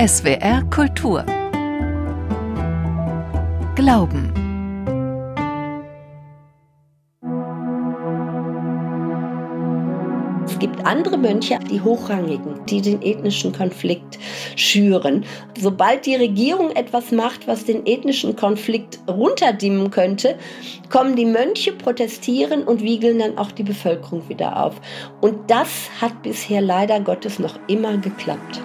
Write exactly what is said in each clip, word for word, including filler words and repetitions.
S W R Kultur Glauben. Es gibt andere Mönche, die Hochrangigen, die den ethnischen Konflikt schüren. Sobald die Regierung etwas macht, was den ethnischen Konflikt runterdimmen könnte, kommen die Mönche, protestieren und wiegeln dann auch die Bevölkerung wieder auf. Und das hat bisher leider Gottes noch immer geklappt.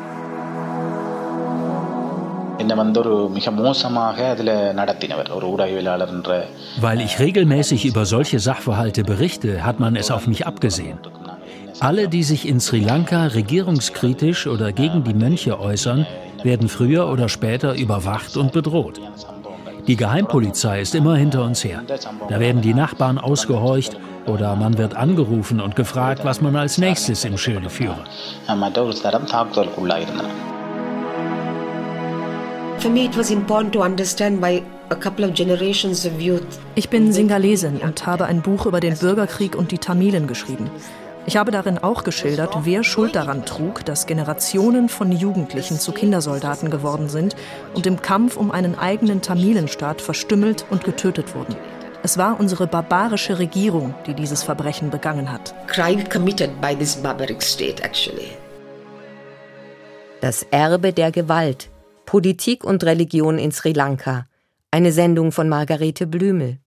Weil ich regelmäßig über solche Sachverhalte berichte, hat man es auf mich abgesehen. Alle, die sich in Sri Lanka regierungskritisch oder gegen die Mönche äußern, werden früher oder später überwacht und bedroht. Die Geheimpolizei ist immer hinter uns her. Da werden die Nachbarn ausgehorcht oder man wird angerufen und gefragt, was man als nächstes im Schilde führe. Ich bin Singalesin und habe ein Buch über den Bürgerkrieg und die Tamilen geschrieben. Ich habe darin auch geschildert, wer Schuld daran trug, dass Generationen von Jugendlichen zu Kindersoldaten geworden sind und im Kampf um einen eigenen Tamilenstaat verstümmelt und getötet wurden. Es war unsere barbarische Regierung, die dieses Verbrechen begangen hat. Crime committed by this barbaric state, actually. Das Erbe der Gewalt. Politik und Religion in Sri Lanka. Eine Sendung von Margarete Blümel.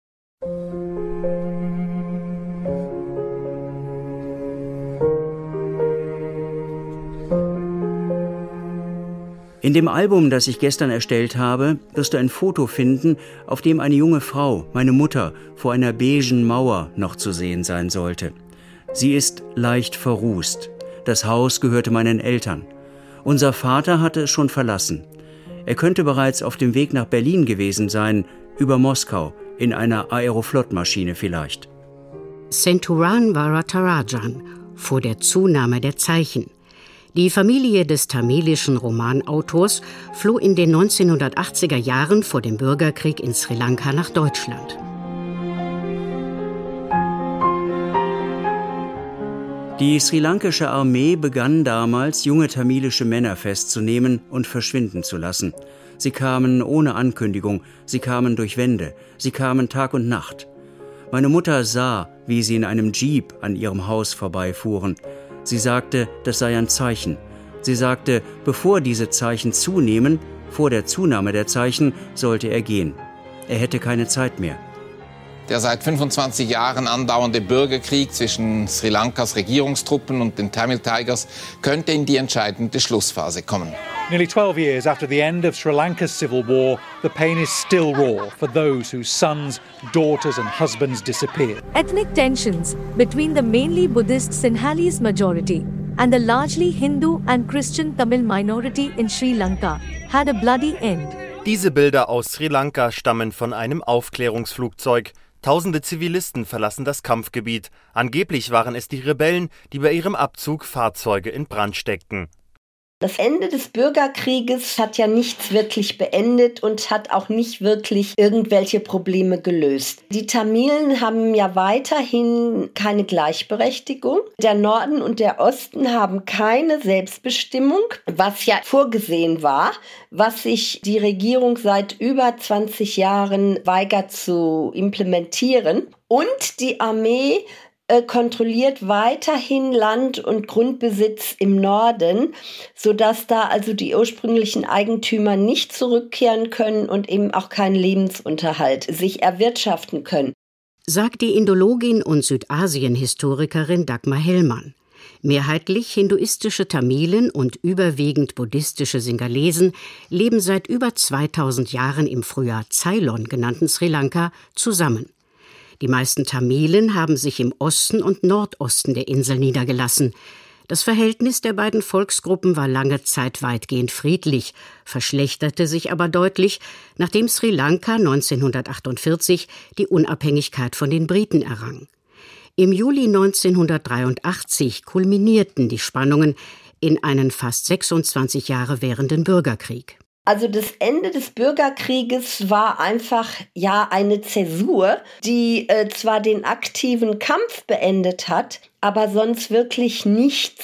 In dem Album, das ich gestern erstellt habe, wirst du ein Foto finden, auf dem eine junge Frau, meine Mutter, vor einer beigen Mauer noch zu sehen sein sollte. Sie ist leicht verrußt. Das Haus gehörte meinen Eltern. Unser Vater hatte es schon verlassen. Er könnte bereits auf dem Weg nach Berlin gewesen sein, über Moskau, in einer Aeroflot-Maschine vielleicht. Senthuran Varadarajan, vor der Zunahme der Zeichen. Die Familie des tamilischen Romanautors floh in den neunzehnhundertachtziger Jahren vor dem Bürgerkrieg in Sri Lanka nach Deutschland. Die sri-lankische Armee begann damals, junge tamilische Männer festzunehmen und verschwinden zu lassen. Sie kamen ohne Ankündigung, sie kamen durch Wände, sie kamen Tag und Nacht. Meine Mutter sah, wie sie in einem Jeep an ihrem Haus vorbeifuhren. Sie sagte, das sei ein Zeichen. Sie sagte, bevor diese Zeichen zunehmen, vor der Zunahme der Zeichen, sollte er gehen. Er hätte keine Zeit mehr. Der seit fünfundzwanzig Jahren andauernde Bürgerkrieg zwischen Sri Lankas Regierungstruppen und den Tamil Tigers könnte in die entscheidende Schlussphase kommen. Nearly twelve years after the end of Sri Lanka's civil war, the pain is still raw for those whose sons, daughters and husbands disappeared. Ethnic tensions between the mainly Buddhist Sinhalese majority and the largely Hindu and Christian Tamil minority in Sri Lanka had a bloody end. Diese Bilder aus Sri Lanka stammen von einem Aufklärungsflugzeug. Tausende Zivilisten verlassen das Kampfgebiet. Angeblich waren es die Rebellen, die bei ihrem Abzug Fahrzeuge in Brand steckten. Das Ende des Bürgerkrieges hat ja nichts wirklich beendet und hat auch nicht wirklich irgendwelche Probleme gelöst. Die Tamilen haben ja weiterhin keine Gleichberechtigung. Der Norden und der Osten haben keine Selbstbestimmung, was ja vorgesehen war, was sich die Regierung seit über zwanzig Jahren weigert zu implementieren. Und die Armee kontrolliert weiterhin Land- und Grundbesitz im Norden, sodass da also die ursprünglichen Eigentümer nicht zurückkehren können und eben auch keinen Lebensunterhalt sich erwirtschaften können. Sagt die Indologin und Südasien-Historikerin Dagmar Hellmann. Mehrheitlich hinduistische Tamilen und überwiegend buddhistische Singalesen leben seit über zweitausend Jahren im früher Ceylon genannten Sri Lanka zusammen. Die meisten Tamilen haben sich im Osten und Nordosten der Insel niedergelassen. Das Verhältnis der beiden Volksgruppen war lange Zeit weitgehend friedlich, verschlechterte sich aber deutlich, nachdem Sri Lanka neunzehnhundertachtundvierzig die Unabhängigkeit von den Briten errang. Im Juli neunzehnhundertdreiundachtzig kulminierten die Spannungen in einen fast sechsundzwanzig Jahre währenden Bürgerkrieg. Also das Ende des Bürgerkrieges war einfach ja eine Zäsur, die äh, zwar den aktiven Kampf beendet hat, aber sonst wirklich nichts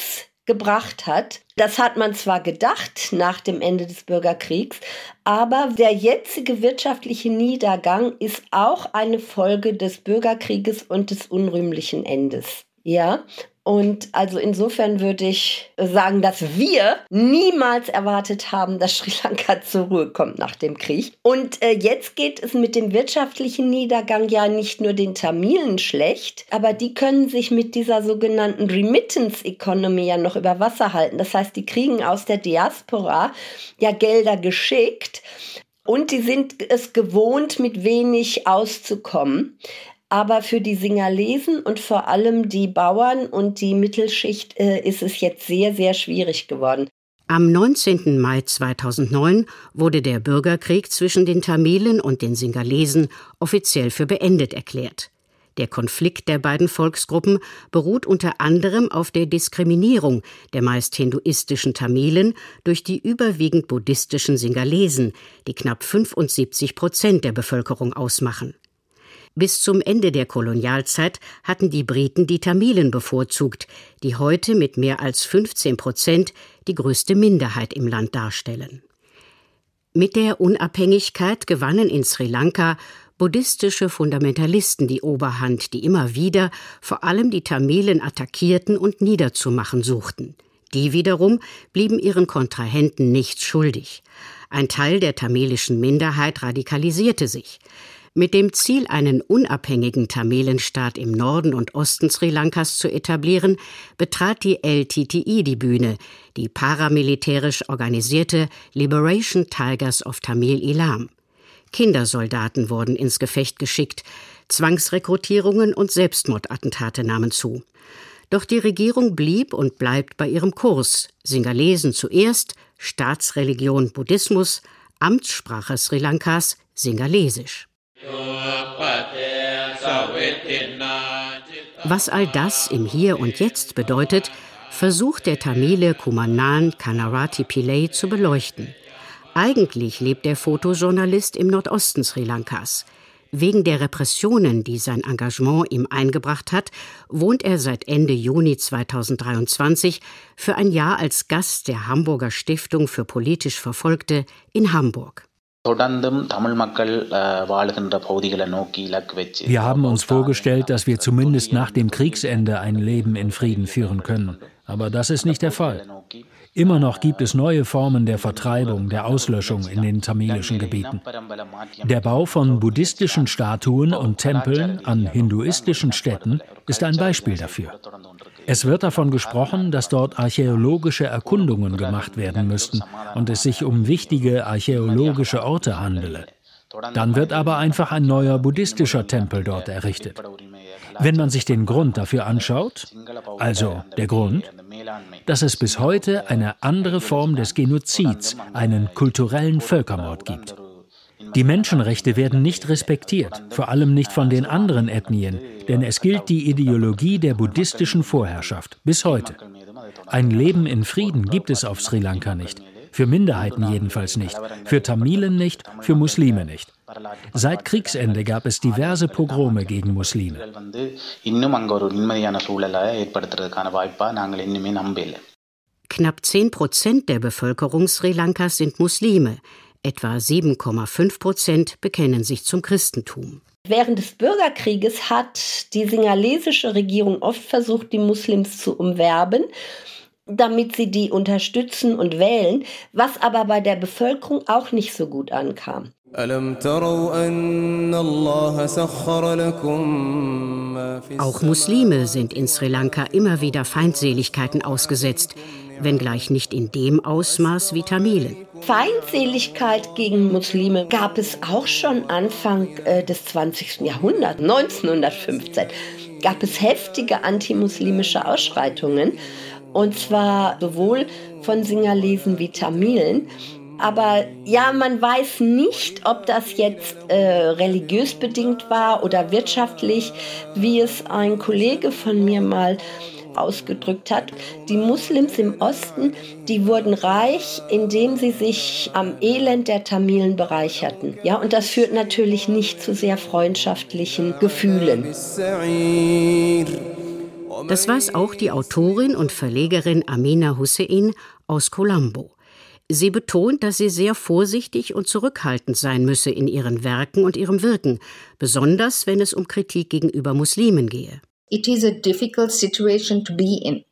gebracht hat. Das hat man zwar gedacht nach dem Ende des Bürgerkriegs, aber der jetzige wirtschaftliche Niedergang ist auch eine Folge des Bürgerkrieges und des unrühmlichen Endes. Ja, und also insofern würde ich sagen, dass wir niemals erwartet haben, dass Sri Lanka zur Ruhe kommt nach dem Krieg. Und äh, jetzt geht es mit dem wirtschaftlichen Niedergang ja nicht nur den Tamilen schlecht, aber die können sich mit dieser sogenannten Remittance Economy ja noch über Wasser halten. Das heißt, die kriegen aus der Diaspora ja Gelder geschickt und die sind es gewohnt, mit wenig auszukommen. Aber für die Singalesen und vor allem die Bauern und die Mittelschicht äh, ist es jetzt sehr, sehr schwierig geworden. Am neunzehnten Mai zweitausendneun wurde der Bürgerkrieg zwischen den Tamilen und den Singalesen offiziell für beendet erklärt. Der Konflikt der beiden Volksgruppen beruht unter anderem auf der Diskriminierung der meist hinduistischen Tamilen durch die überwiegend buddhistischen Singalesen, die knapp fünfundsiebzig Prozent der Bevölkerung ausmachen. Bis zum Ende der Kolonialzeit hatten die Briten die Tamilen bevorzugt, die heute mit mehr als fünfzehn Prozent die größte Minderheit im Land darstellen. Mit der Unabhängigkeit gewannen in Sri Lanka buddhistische Fundamentalisten die Oberhand, die immer wieder vor allem die Tamilen attackierten und niederzumachen suchten. Die wiederum blieben ihren Kontrahenten nichts schuldig. Ein Teil der tamilischen Minderheit radikalisierte sich. Mit dem Ziel, einen unabhängigen Tamilenstaat im Norden und Osten Sri Lankas zu etablieren, betrat die L T T I die Bühne, die paramilitärisch organisierte Liberation Tigers of Tamil Eelam. Kindersoldaten wurden ins Gefecht geschickt, Zwangsrekrutierungen und Selbstmordattentate nahmen zu. Doch die Regierung blieb und bleibt bei ihrem Kurs. Singalesen zuerst, Staatsreligion Buddhismus, Amtssprache Sri Lankas Singalesisch. Was all das im Hier und Jetzt bedeutet, versucht der Tamile Kumanan Kannarati Pillai zu beleuchten. Eigentlich lebt der Fotojournalist im Nordosten Sri Lankas. Wegen der Repressionen, die sein Engagement ihm eingebracht hat, wohnt er seit Ende Juni zweitausenddreiundzwanzig für ein Jahr als Gast der Hamburger Stiftung für politisch Verfolgte in Hamburg. Wir haben uns vorgestellt, dass wir zumindest nach dem Kriegsende ein Leben in Frieden führen können. Aber das ist nicht der Fall. Immer noch gibt es neue Formen der Vertreibung, der Auslöschung in den tamilischen Gebieten. Der Bau von buddhistischen Statuen und Tempeln an hinduistischen Städten ist ein Beispiel dafür. Es wird davon gesprochen, dass dort archäologische Erkundungen gemacht werden müssten und es sich um wichtige archäologische Orte handele. Dann wird aber einfach ein neuer buddhistischer Tempel dort errichtet. Wenn man sich den Grund dafür anschaut, also der Grund, dass es bis heute eine andere Form des Genozids, einen kulturellen Völkermord gibt. Die Menschenrechte werden nicht respektiert, vor allem nicht von den anderen Ethnien, denn es gilt die Ideologie der buddhistischen Vorherrschaft bis heute. Ein Leben in Frieden gibt es auf Sri Lanka nicht. Für Minderheiten jedenfalls nicht, für Tamilen nicht, für Muslime nicht. Seit Kriegsende gab es diverse Pogrome gegen Muslime. Knapp zehn Prozent der Bevölkerung Sri Lankas sind Muslime. Etwa sieben Komma fünf Prozent bekennen sich zum Christentum. Während des Bürgerkrieges hat die singalesische Regierung oft versucht, die Muslims zu umwerben, damit sie die unterstützen und wählen, was aber bei der Bevölkerung auch nicht so gut ankam. Auch Muslime sind in Sri Lanka immer wieder Feindseligkeiten ausgesetzt, wenngleich nicht in dem Ausmaß wie Tamilen. Feindseligkeit gegen Muslime gab es auch schon Anfang äh, des zwanzigsten Jahrhunderts, neunzehnhundertfünfzehn, gab es heftige antimuslimische Ausschreitungen. Und zwar sowohl von Singalesen wie Tamilen. Aber ja, man weiß nicht, ob das jetzt äh, religiös bedingt war oder wirtschaftlich, wie es ein Kollege von mir mal ausgedrückt hat. Die Muslims im Osten, die wurden reich, indem sie sich am Elend der Tamilen bereicherten. Ja, und das führt natürlich nicht zu sehr freundschaftlichen Gefühlen. Das weiß auch die Autorin und Verlegerin Amina Hussein aus Colombo. Sie betont, dass sie sehr vorsichtig und zurückhaltend sein müsse in ihren Werken und ihrem Wirken, besonders wenn es um Kritik gegenüber Muslimen gehe. It is a difficult situation to be in.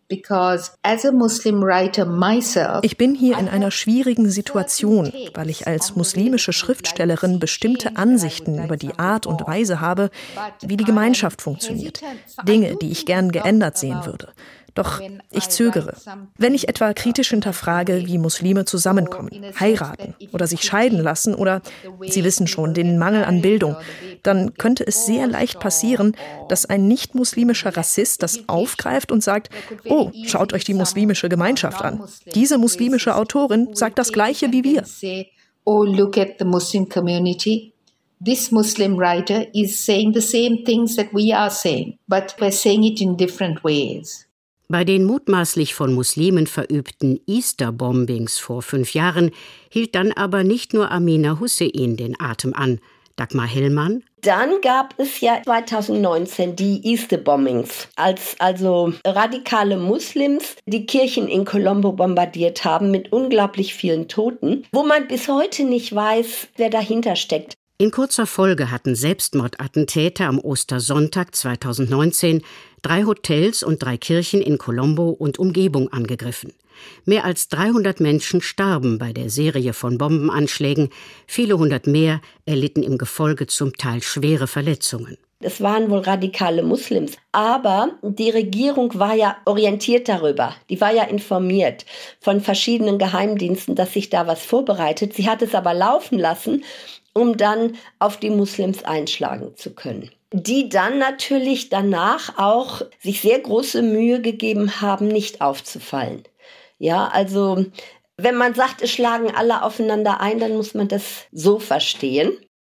Ich bin hier in einer schwierigen Situation, weil ich als muslimische Schriftstellerin bestimmte Ansichten über die Art und Weise habe, wie die Gemeinschaft funktioniert. Dinge, die ich gern geändert sehen würde. Doch ich zögere. Wenn ich etwa kritisch hinterfrage, wie Muslime zusammenkommen, heiraten oder sich scheiden lassen oder, Sie wissen schon, den Mangel an Bildung, dann könnte es sehr leicht passieren, dass ein nicht-muslimischer Rassist das aufgreift und sagt, oh, schaut euch die muslimische Gemeinschaft an. Diese muslimische Autorin sagt das Gleiche wie wir. Oh, look at the Muslim community. This Muslim writer is saying the same things that we are saying, but we're saying it in different ways. Bei den mutmaßlich von Muslimen verübten Easter-Bombings vor fünf Jahren hielt dann aber nicht nur Amina Hussein den Atem an. Dagmar Hellmann. Dann gab es ja zweitausendneunzehn die Easter-Bombings, als also radikale Muslims die Kirchen in Colombo bombardiert haben mit unglaublich vielen Toten, wo man bis heute nicht weiß, wer dahinter steckt. In kurzer Folge hatten Selbstmordattentäter am Ostersonntag zweitausendneunzehn drei Hotels und drei Kirchen in Colombo und Umgebung angegriffen. Mehr als dreihundert Menschen starben bei der Serie von Bombenanschlägen, viele hundert mehr erlitten im Gefolge zum Teil schwere Verletzungen. Es waren wohl radikale Muslims, aber die Regierung war ja orientiert darüber. Die war ja informiert von verschiedenen Geheimdiensten, dass sich da was vorbereitet. Sie hat es aber laufen lassen, um dann auf die Muslims einschlagen zu können. Die dann natürlich danach auch sich sehr große Mühe gegeben haben, nicht aufzufallen. Ja, also wenn man sagt, es schlagen alle aufeinander ein, dann muss man das so verstehen.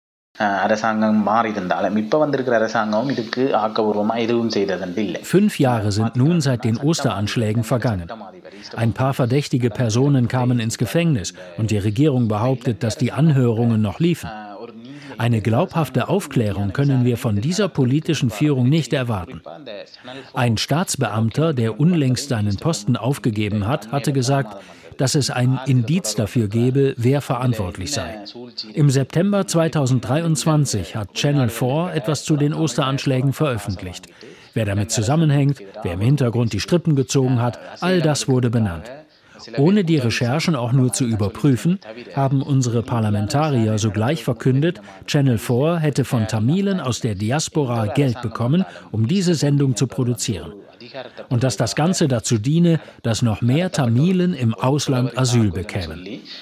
Fünf Jahre sind nun seit den Osteranschlägen vergangen. Ein paar verdächtige Personen kamen ins Gefängnis und die Regierung behauptet, dass die Anhörungen noch liefen. Eine glaubhafte Aufklärung können wir von dieser politischen Führung nicht erwarten. Ein Staatsbeamter, der unlängst seinen Posten aufgegeben hat, hatte gesagt, dass es ein Indiz dafür gebe, wer verantwortlich sei. Im September zweitausenddreiundzwanzig hat Channel vier etwas zu den Osteranschlägen veröffentlicht. Wer damit zusammenhängt, wer im Hintergrund die Strippen gezogen hat, all das wurde benannt. Ohne die Recherchen auch nur zu überprüfen, haben unsere Parlamentarier sogleich verkündet, Channel vier hätte von Tamilen aus der Diaspora Geld bekommen, um diese Sendung zu produzieren. Und dass das Ganze dazu diene, dass noch mehr Tamilen im Ausland Asyl bekämen.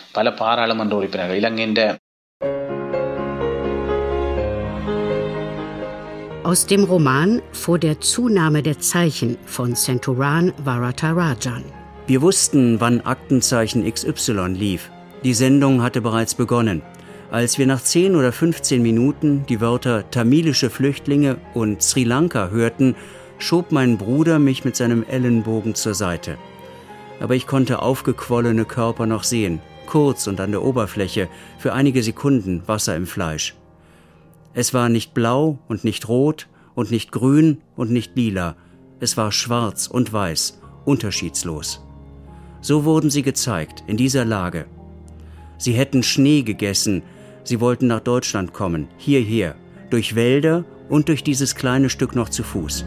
Aus dem Roman Vor der Zunahme der Zeichen von Senthuran Varadarajan. Wir wussten, wann Aktenzeichen X Y lief. Die Sendung hatte bereits begonnen. Als wir nach zehn oder fünfzehn Minuten die Wörter tamilische Flüchtlinge und Sri Lanka hörten, schob mein Bruder mich mit seinem Ellenbogen zur Seite. Aber ich konnte aufgequollene Körper noch sehen, kurz und an der Oberfläche, für einige Sekunden Wasser im Fleisch. Es war nicht blau und nicht rot und nicht grün und nicht lila. Es war schwarz und weiß, unterschiedslos. So wurden sie gezeigt, in dieser Lage. Sie hätten Schnee gegessen, sie wollten nach Deutschland kommen, hierher, durch Wälder und durch dieses kleine Stück noch zu Fuß.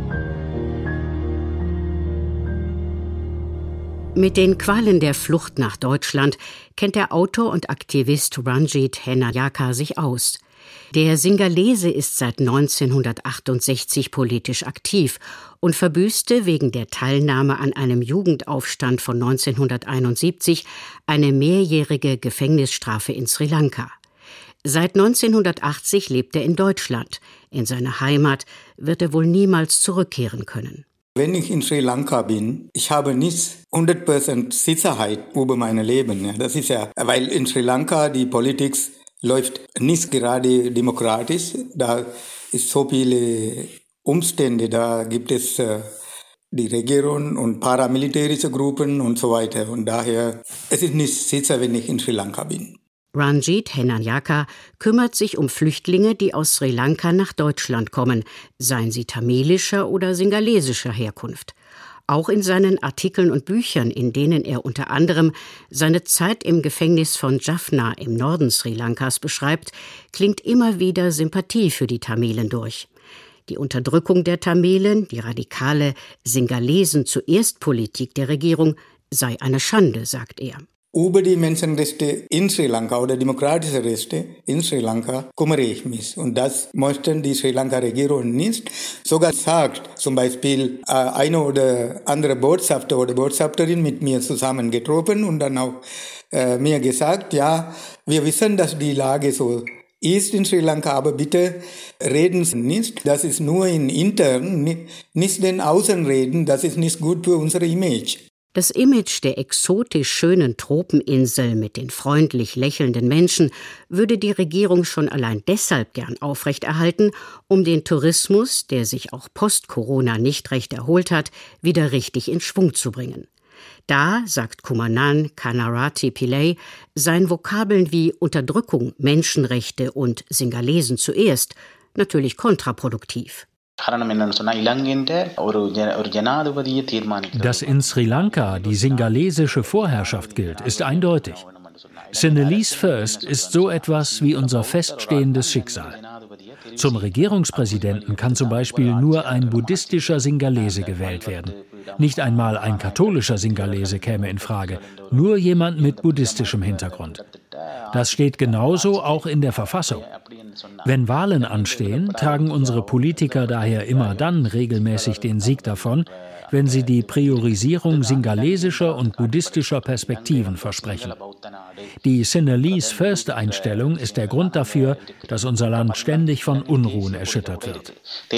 Mit den Qualen der Flucht nach Deutschland kennt der Autor und Aktivist Ranjit Hennayaka sich aus. Der Singalese ist seit neunzehnhundertachtundsechzig politisch aktiv und verbüßte wegen der Teilnahme an einem Jugendaufstand von neunzehnhunderteinundsiebzig eine mehrjährige Gefängnisstrafe in Sri Lanka. Seit neunzehnhundertachtzig lebt er in Deutschland. In seine Heimat wird er wohl niemals zurückkehren können. Wenn ich in Sri Lanka bin, ich habe nicht hundert Prozent Sicherheit über mein Leben. Das ist ja, weil in Sri Lanka die Politik läuft nicht gerade demokratisch. Da ist so viele Umstände. Da gibt es äh, die Regierung und paramilitärische Gruppen und so weiter. Und daher es ist nicht sicher, wenn ich in Sri Lanka bin. Ranjit Henanayaka kümmert sich um Flüchtlinge, die aus Sri Lanka nach Deutschland kommen, seien sie tamilischer oder singalesischer Herkunft. Auch in seinen Artikeln und Büchern, in denen er unter anderem seine Zeit im Gefängnis von Jaffna im Norden Sri Lankas beschreibt, klingt immer wieder Sympathie für die Tamilen durch. Die Unterdrückung der Tamilen, die radikale Singalesen-zuerst-Politik der Regierung sei eine Schande, sagt er. Über die Menschenrechte in Sri Lanka oder demokratische Rechte in Sri Lanka kümmere ich mich. Und das möchten die Sri Lanka-Regierung nicht. Sogar sagt zum Beispiel äh, eine oder andere Botschafter oder Botschafterin mit mir zusammen getroffen und dann auch äh, mir gesagt, ja, wir wissen, dass die Lage so ist in Sri Lanka, aber bitte reden Sie nicht. Das ist nur in intern, nicht den Außenreden. Das ist nicht gut für unser Image. Das Image der exotisch schönen Tropeninsel mit den freundlich lächelnden Menschen würde die Regierung schon allein deshalb gern aufrechterhalten, um den Tourismus, der sich auch post-Corona nicht recht erholt hat, wieder richtig in Schwung zu bringen. Da, sagt Kumanan Kannarati Pillay, seien Vokabeln wie Unterdrückung, Menschenrechte und Singalesen zuerst natürlich kontraproduktiv. Dass in Sri Lanka die singalesische Vorherrschaft gilt, ist eindeutig. Sinhalese First ist so etwas wie unser feststehendes Schicksal. Zum Regierungspräsidenten kann zum Beispiel nur ein buddhistischer Singalese gewählt werden. Nicht einmal ein katholischer Singalese käme in Frage, nur jemand mit buddhistischem Hintergrund. Das steht genauso auch in der Verfassung. Wenn Wahlen anstehen, tragen unsere Politiker daher immer dann regelmäßig den Sieg davon, wenn sie die Priorisierung singalesischer und buddhistischer Perspektiven versprechen. Die Sinhalese First-Einstellung ist der Grund dafür, dass unser Land ständig von Unruhen erschüttert wird.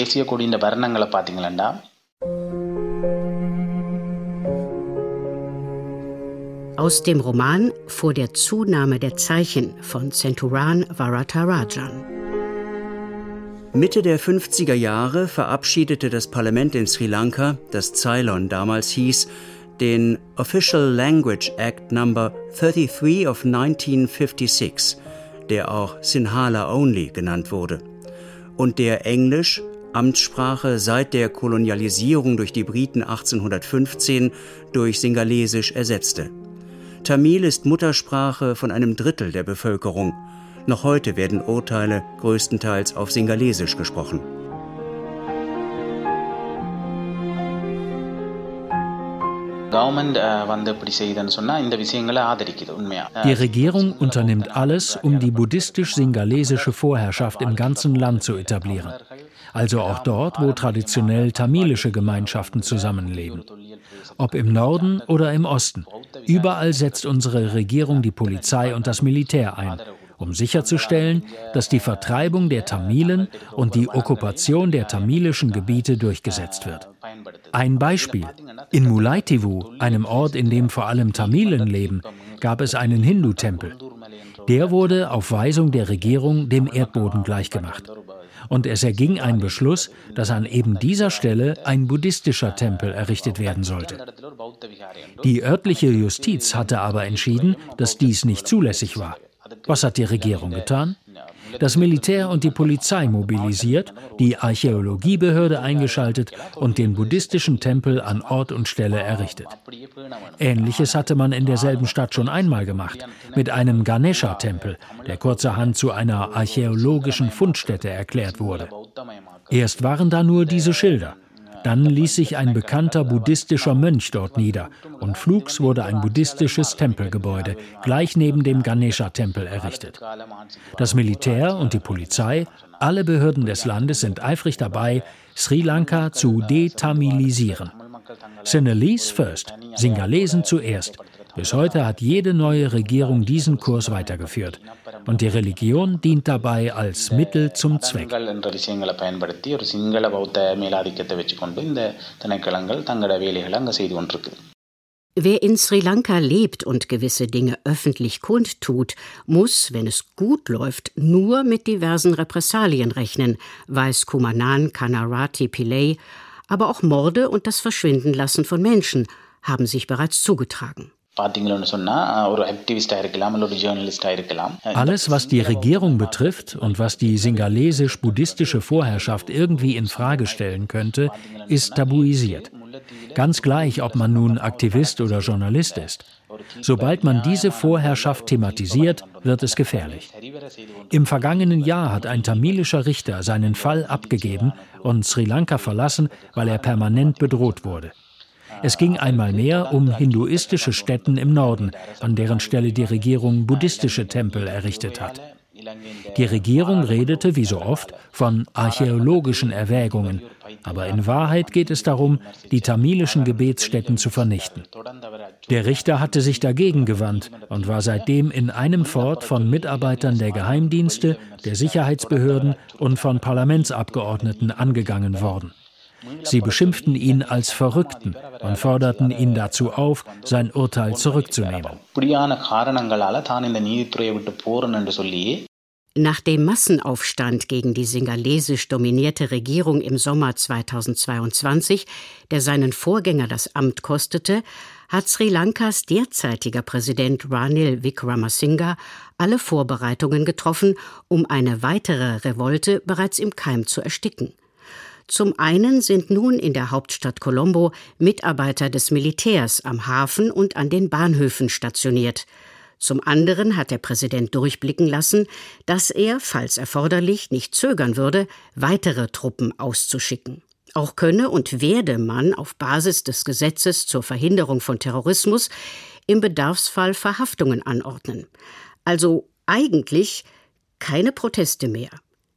Aus dem Roman Vor der Zunahme der Zeichen von Senthuran Varatharajan. Mitte der fünfziger Jahre verabschiedete das Parlament in Sri Lanka, das Ceylon damals hieß, den Official Language Act Number dreiunddreißig of neunzehnhundertsechsundfünfzig, der auch Sinhala Only genannt wurde, und der Englisch, Amtssprache seit der Kolonialisierung durch die Briten achtzehnhundertfünfzehn, durch Singalesisch ersetzte. Tamil ist Muttersprache von einem Drittel der Bevölkerung. Noch heute werden Urteile größtenteils auf Singalesisch gesprochen. Die Regierung unternimmt alles, um die buddhistisch-singalesische Vorherrschaft im ganzen Land zu etablieren. Also auch dort, wo traditionell tamilische Gemeinschaften zusammenleben. Ob im Norden oder im Osten. Überall setzt unsere Regierung die Polizei und das Militär ein, um sicherzustellen, dass die Vertreibung der Tamilen und die Okkupation der tamilischen Gebiete durchgesetzt wird. Ein Beispiel. In Mullaitivu, einem Ort, in dem vor allem Tamilen leben, gab es einen Hindu-Tempel. Der wurde auf Weisung der Regierung dem Erdboden gleichgemacht. Und es erging ein Beschluss, dass an eben dieser Stelle ein buddhistischer Tempel errichtet werden sollte. Die örtliche Justiz hatte aber entschieden, dass dies nicht zulässig war. Was hat die Regierung getan? Das Militär und die Polizei mobilisiert, die Archäologiebehörde eingeschaltet und den buddhistischen Tempel an Ort und Stelle errichtet. Ähnliches hatte man in derselben Stadt schon einmal gemacht, mit einem Ganesha-Tempel, der kurzerhand zu einer archäologischen Fundstätte erklärt wurde. Erst waren da nur diese Schilder. Dann ließ sich ein bekannter buddhistischer Mönch dort nieder und flugs wurde ein buddhistisches Tempelgebäude gleich neben dem Ganesha-Tempel errichtet. Das Militär und die Polizei, alle Behörden des Landes sind eifrig dabei, Sri Lanka zu detamilisieren. Sinhalese first, Singalesen zuerst. Bis heute hat jede neue Regierung diesen Kurs weitergeführt. Und die Religion dient dabei als Mittel zum Zweck. Wer in Sri Lanka lebt und gewisse Dinge öffentlich kundtut, muss, wenn es gut läuft, nur mit diversen Repressalien rechnen, weiß Kumanan Kannarati Pillay. Aber auch Morde und das Verschwindenlassen von Menschen haben sich bereits zugetragen. Alles, was die Regierung betrifft und was die singalesisch-buddhistische Vorherrschaft irgendwie in Frage stellen könnte, ist tabuisiert. Ganz gleich, ob man nun Aktivist oder Journalist ist. Sobald man diese Vorherrschaft thematisiert, wird es gefährlich. Im vergangenen Jahr hat ein tamilischer Richter seinen Fall abgegeben und Sri Lanka verlassen, weil er permanent bedroht wurde. Es ging einmal mehr um hinduistische Stätten im Norden, an deren Stelle die Regierung buddhistische Tempel errichtet hat. Die Regierung redete, wie so oft, von archäologischen Erwägungen, aber in Wahrheit geht es darum, die tamilischen Gebetsstätten zu vernichten. Der Richter hatte sich dagegen gewandt und war seitdem in einem fort von Mitarbeitern der Geheimdienste, der Sicherheitsbehörden und von Parlamentsabgeordneten angegangen worden. Sie beschimpften ihn als Verrückten und forderten ihn dazu auf, sein Urteil zurückzunehmen. Nach dem Massenaufstand gegen die singalesisch dominierte Regierung im Sommer zweitausendzweiundzwanzig, der seinen Vorgänger das Amt kostete, hat Sri Lankas derzeitiger Präsident Ranil Wickremesinghe alle Vorbereitungen getroffen, um eine weitere Revolte bereits im Keim zu ersticken. Zum einen sind nun in der Hauptstadt Colombo Mitarbeiter des Militärs am Hafen und an den Bahnhöfen stationiert. Zum anderen hat der Präsident durchblicken lassen, dass er, falls erforderlich, nicht zögern würde, weitere Truppen auszuschicken. Auch könne und werde man auf Basis des Gesetzes zur Verhinderung von Terrorismus im Bedarfsfall Verhaftungen anordnen. Also eigentlich keine Proteste mehr.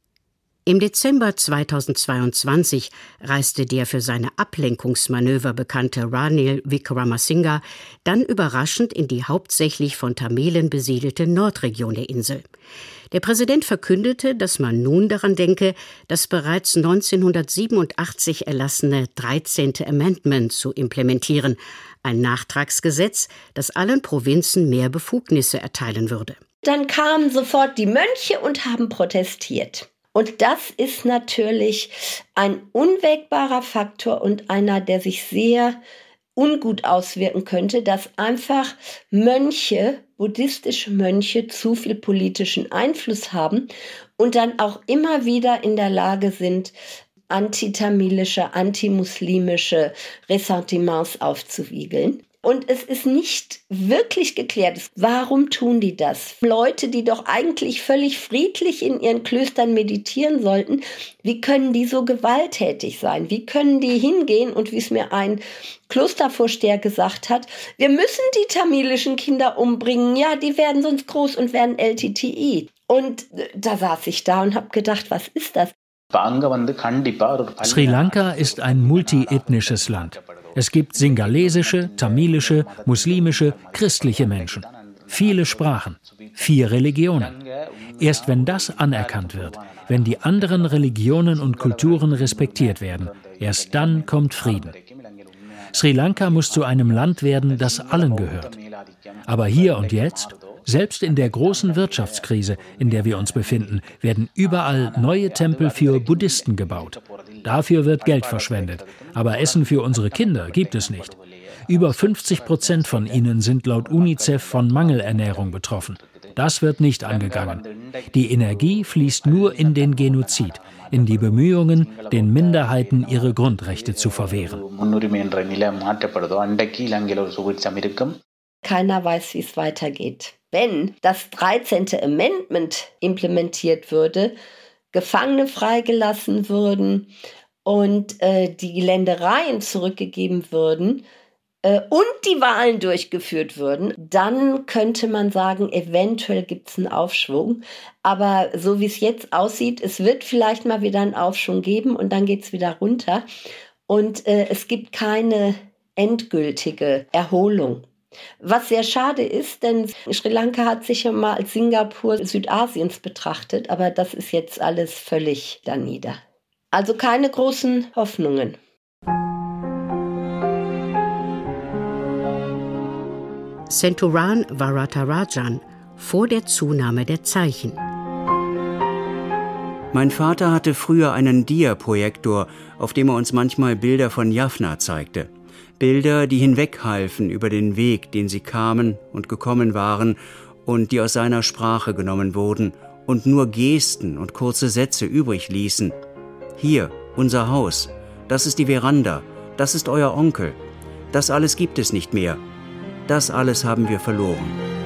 Im Dezember zweitausendzweiundzwanzig reiste der für seine Ablenkungsmanöver bekannte Ranil Wickremesinghe dann überraschend in die hauptsächlich von Tamilen besiedelte Nordregion der Insel. Der Präsident verkündete, dass man nun daran denke, das bereits neunzehnhundertsiebenundachtzig erlassene dreizehnte Amendment zu implementieren, ein Nachtragsgesetz, das allen Provinzen mehr Befugnisse erteilen würde. Dann kamen sofort die Mönche und haben protestiert. Und das ist natürlich ein unwägbarer Faktor und einer, der sich sehr ungut auswirken könnte, dass einfach Mönche, buddhistische Mönche, zu viel politischen Einfluss haben und dann auch immer wieder in der Lage sind, antitamilische, antimuslimische Ressentiments aufzuwiegeln. Und es ist nicht wirklich geklärt, warum tun die das? Leute, die doch eigentlich völlig friedlich in ihren Klöstern meditieren sollten, wie können die so gewalttätig sein? Wie können die hingehen und, wie es mir ein Klostervorsteher gesagt hat, wir müssen die tamilischen Kinder umbringen, ja, die werden sonst groß und werden L T T I. Und da saß ich da und habe gedacht, was ist das? Sri Lanka ist ein multiethnisches Land. Es gibt singalesische, tamilische, muslimische, christliche Menschen. Viele Sprachen, vier Religionen. Erst wenn das anerkannt wird, wenn die anderen Religionen und Kulturen respektiert werden, erst dann kommt Frieden. Sri Lanka muss zu einem Land werden, das allen gehört. Aber hier und jetzt, selbst in der großen Wirtschaftskrise, in der wir uns befinden, werden überall neue Tempel für Buddhisten gebaut. Dafür wird Geld verschwendet, aber Essen für unsere Kinder gibt es nicht. Über fünfzig Prozent von ihnen sind laut UNICEF von Mangelernährung betroffen. Das wird nicht angegangen. Die Energie fließt nur in den Genozid, in die Bemühungen, den Minderheiten ihre Grundrechte zu verwehren. Keiner weiß, wie es weitergeht. Wenn das dreizehnte Amendment implementiert würde, Gefangene freigelassen würden und äh, die Ländereien zurückgegeben würden äh, und die Wahlen durchgeführt würden, dann könnte man sagen, eventuell gibt es einen Aufschwung. Aber so wie es jetzt aussieht, es wird vielleicht mal wieder einen Aufschwung geben und dann geht es wieder runter. Und äh, es gibt keine endgültige Erholung. Was sehr schade ist, denn Sri Lanka hat sich ja mal als Singapur Südasiens betrachtet, aber das ist jetzt alles völlig danieder. Also keine großen Hoffnungen. Senthuran Varadarajan vor der Zunahme der Zeichen. Mein Vater hatte früher einen Dia-Projektor, auf dem er uns manchmal Bilder von Jaffna zeigte. Bilder, die hinweghalfen über den Weg, den sie kamen und gekommen waren und die aus seiner Sprache genommen wurden und nur Gesten und kurze Sätze übrig ließen. Hier, unser Haus, das ist die Veranda, das ist euer Onkel. Das alles gibt es nicht mehr. Das alles haben wir verloren.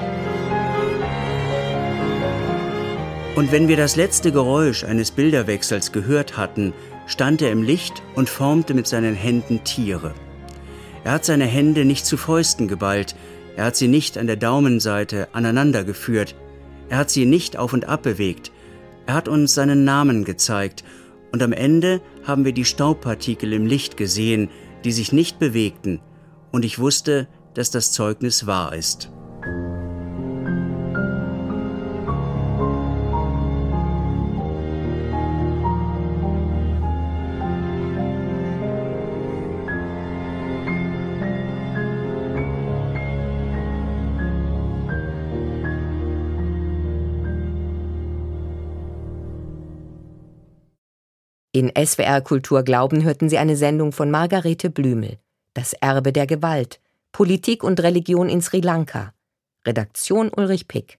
Und wenn wir das letzte Geräusch eines Bilderwechsels gehört hatten, stand er im Licht und formte mit seinen Händen Tiere. Er hat seine Hände nicht zu Fäusten geballt, er hat sie nicht an der Daumenseite aneinander geführt, er hat sie nicht auf und ab bewegt, er hat uns seinen Namen gezeigt und am Ende haben wir die Staubpartikel im Licht gesehen, die sich nicht bewegten, und ich wusste, dass das Zeugnis wahr ist. In S W R Kultur Glauben hörten Sie eine Sendung von Margarete Blümel. Das Erbe der Gewalt. Politik und Religion in Sri Lanka. Redaktion Ulrich Pick.